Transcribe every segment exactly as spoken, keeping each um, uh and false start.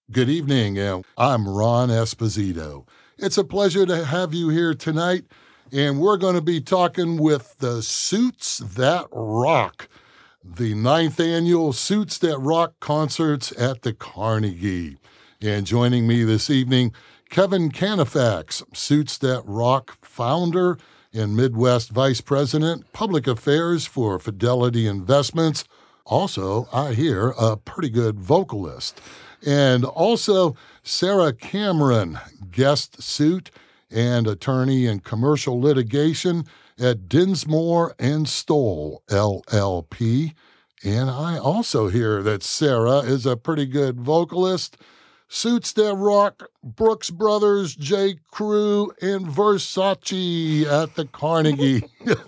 Good evening, and I'm Ron Esposito. It's a pleasure to have you here tonight, and we're going to be talking with the Suits That Rock, the ninth annual Suits That Rock concerts at the Carnegie. And joining me this evening, Kevin Canifax, Suits That Rock founder and Midwest Vice President, Public Affairs for Fidelity Investments. Also, I hear, a pretty good vocalist. And also Sarah Cameron, guest suit and attorney in commercial litigation at Dinsmore and Stoll, L L P. And I also hear that Sarah is a pretty good vocalist. Suits That Rock, Brooks Brothers, J. Crew, and Versace at the Carnegie.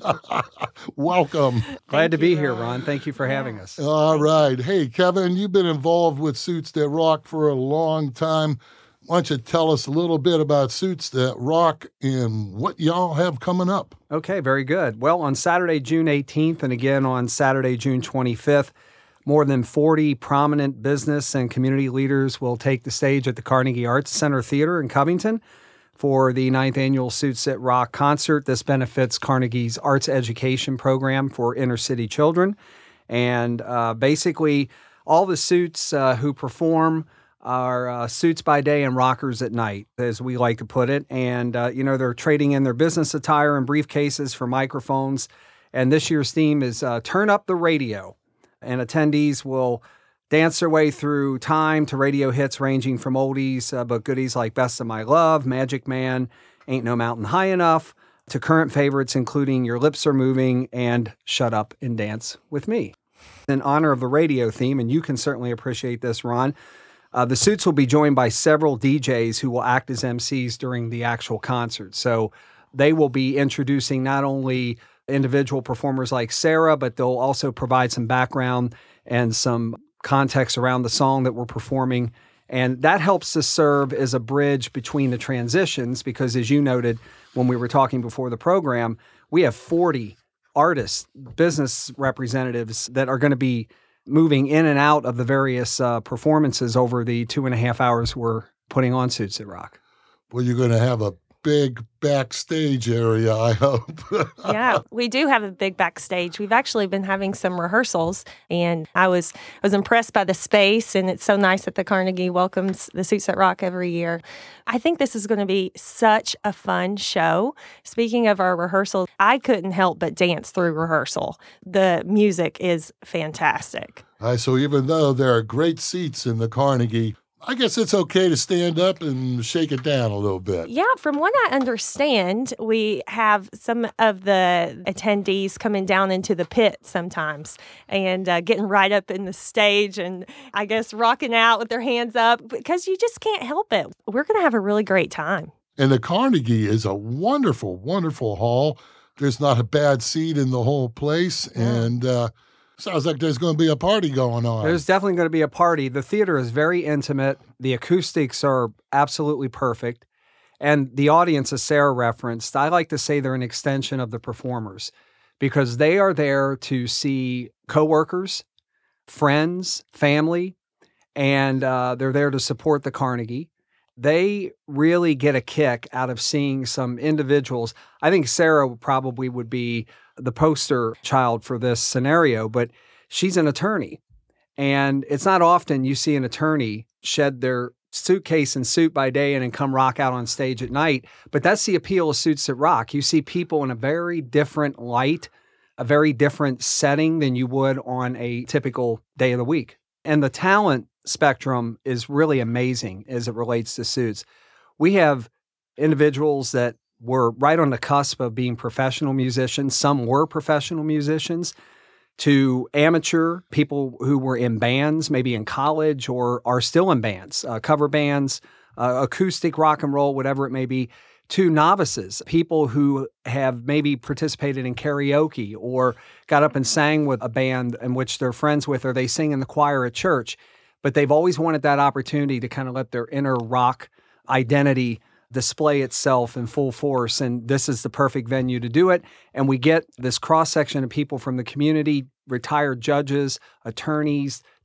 Welcome. Glad to be here, Ron. Thank you for having us. All right. Hey, Kevin, you've been involved with Suits That Rock for a long time. Why don't you tell us a little bit about Suits That Rock and what y'all have coming up? Okay, very good. Well, on Saturday, June eighteenth, and again on Saturday, June twenty-fifth, more than forty prominent business and community leaders will take the stage at the Carnegie Arts Center Theater in Covington for the ninth annual Suits That Rock concert. This benefits Carnegie's arts education program for inner city children. And uh, basically, all the suits uh, who perform are uh, suits by day and rockers at night, as we like to put it. And, uh, you know, they're trading in their business attire and briefcases for microphones. And this year's theme is uh, Turn Up the Radio. And attendees will dance their way through time to radio hits ranging from oldies uh, but goodies like Best of My Love, Magic Man, Ain't No Mountain High Enough, to current favorites including Your Lips Are Moving and Shut Up and Dance With Me. In honor of the radio theme, and you can certainly appreciate this, Ron, uh, the Suits will be joined by several D Js who will act as M Cs during the actual concert. So they will be introducing not only individual performers like Sarah, but they'll also provide some background and some context around the song that we're performing. And that helps to serve as a bridge between the transitions because, as you noted when we were talking before the program, we have forty artists, business representatives that are going to be moving in and out of the various uh, performances over the two and a half hours we're putting on Suits That Rock. Well, you're going to have a big backstage area, I hope. Yeah, we do have a big backstage. We've actually been having some rehearsals, and I was I was impressed by the space, and it's so nice that the Carnegie welcomes the Suits That Rock every year. I think this is going to be such a fun show. Speaking of our rehearsal, I couldn't help but dance through rehearsal. The music is fantastic. All right, so even though there are great seats in the Carnegie, I guess it's okay to stand up and shake it down a little bit. Yeah, from what I understand, we have some of the attendees coming down into the pit sometimes and uh, getting right up in the stage and I guess rocking out with their hands up because you just can't help it. We're going to have a really great time. And the Carnegie is a wonderful, wonderful hall. There's not a bad seat in the whole place. Yeah. And, uh, sounds like there's going to be a party going on. There's definitely going to be a party. The theater is very intimate. The acoustics are absolutely perfect. And the audience, as Sarah referenced, I like to say they're an extension of the performers because they are there to see coworkers, friends, family, and uh, they're there to support the Carnegie. They really get a kick out of seeing some individuals. I think Sarah probably would be the poster child for this scenario, but she's an attorney. And it's not often you see an attorney shed their suitcase and suit by day and then come rock out on stage at night. But that's the appeal of Suits That Rock. You see people in a very different light, a very different setting than you would on a typical day of the week. And the talent spectrum is really amazing as it relates to Suits. We have individuals that were right on the cusp of being professional musicians. Some were professional musicians, to amateur people who were in bands, maybe in college or are still in bands, uh, cover bands, uh, acoustic rock and roll, whatever it may be, to novices, people who have maybe participated in karaoke or got up and sang with a band in which they're friends with, or they sing in the choir at church. But they've always wanted that opportunity to kind of let their inner rock identity display itself in full force, and this is the perfect venue to do it. And we get this cross-section of people from the community, retired judges, attorneys,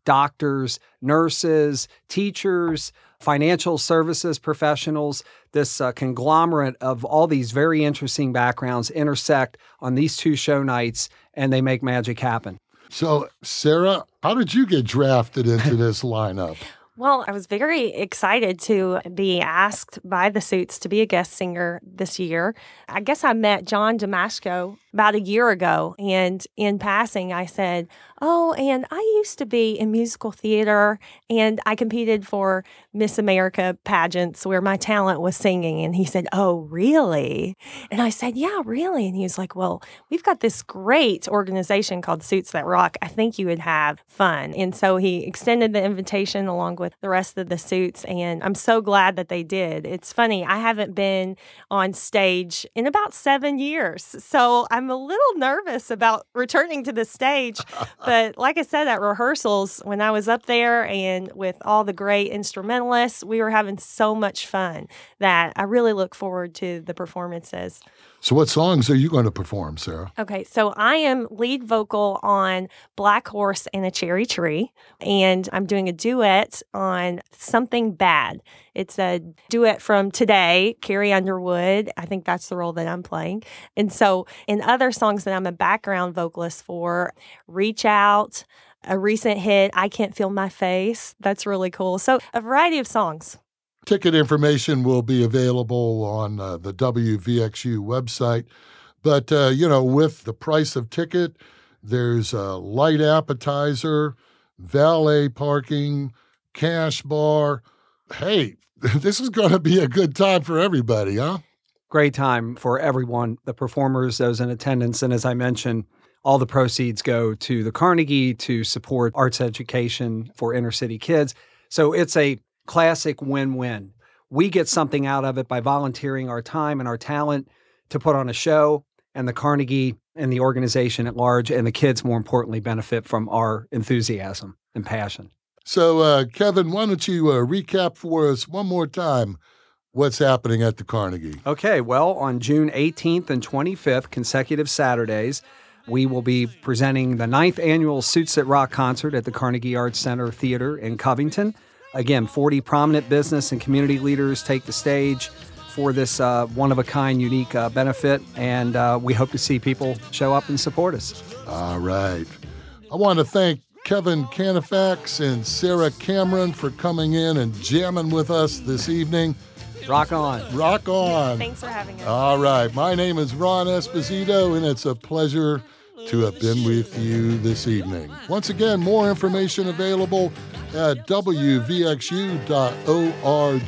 doctors, nurses, teachers, financial services professionals. This uh, conglomerate of all these very interesting backgrounds intersect on these two show nights, and they make magic happen. So, Sarah, how did you get drafted into this lineup? Well, I was very excited to be asked by the Suits to be a guest singer this year. I guess I met John Damasco about a year ago, and in passing, I said, oh, and I used to be in musical theater, and I competed for Miss America pageants where my talent was singing. And he said, oh, really? And I said, yeah, really. And he was like, well, we've got this great organization called Suits That Rock. I think you would have fun. And so he extended the invitation along with the rest of the Suits, and I'm so glad that they did. It's funny, I haven't been on stage in about seven years, so I'm a little nervous about returning to the stage. But like I said, at rehearsals, when I was up there and with all the great instrumentalists, we were having so much fun that I really look forward to the performances. So what songs are you going to perform, Sarah? Okay, so I am lead vocal on Black Horse and a Cherry Tree, and I'm doing a duet on Something Bad. It's a duet from Today, Carrie Underwood. I think that's the role that I'm playing. And so in other songs that I'm a background vocalist for, Reach Out, a recent hit, I Can't Feel My Face. That's really cool. So a variety of songs. Ticket information will be available on uh, the W V X U website. But, uh, you know, with the price of ticket, there's a light appetizer, valet parking, cash bar. Hey, this is going to be a good time for everybody, huh? Great time for everyone, the performers, those in attendance. And as I mentioned, all the proceeds go to the Carnegie to support arts education for inner city kids. So it's a classic win-win. We get something out of it by volunteering our time and our talent to put on a show, and the Carnegie and the organization at large and the kids, more importantly, benefit from our enthusiasm and passion. So, uh, Kevin, why don't you uh, recap for us one more time what's happening at the Carnegie? Okay, well, on June eighteenth and twenty-fifth, consecutive Saturdays, we will be presenting the ninth annual Suits That Rock concert at the Carnegie Arts Center Theater in Covington. Again, forty prominent business and community leaders take the stage for this uh, one-of-a-kind, unique uh, benefit, and uh, we hope to see people show up and support us. All right. I want to thank Kevin Canifax and Sarah Cameron for coming in and jamming with us this evening. Rock on. Rock on. Thanks for having us. All right. My name is Ron Esposito, and it's a pleasure to have been with you this evening. Once again, more information available at W V X U dot org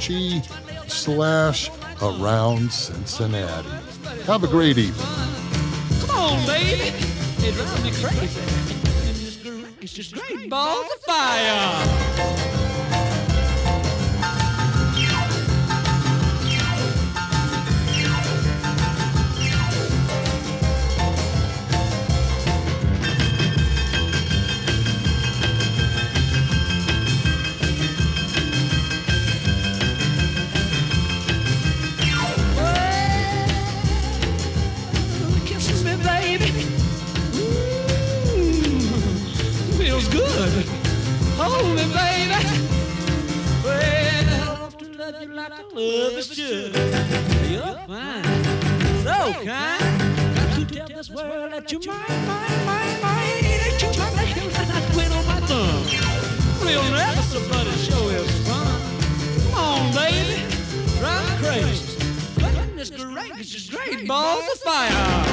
slash around Cincinnati. Have a great evening. Come on, baby. It drives me crazy. It's just great balls of fire. Hold me, baby. Well, I love to love you like I love is should. You're fine, so kind. Got to tell this world that you're mine, mine, mine, mine. That you're mine, that you're not quit on my thumb. We'll never somebody show us fun. Come on, baby, drive me crazy. Goodness gracious, great balls of fire.